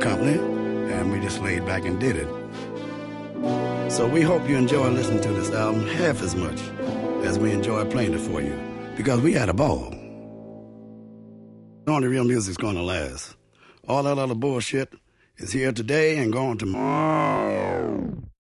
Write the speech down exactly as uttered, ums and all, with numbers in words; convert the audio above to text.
company, and we just laid back and did it. So we hope you enjoy listening to this album half as much as we enjoy playing it for you, because we had a ball. Only real music's gonna last. All that other bullshit is here today and gone tomorrow.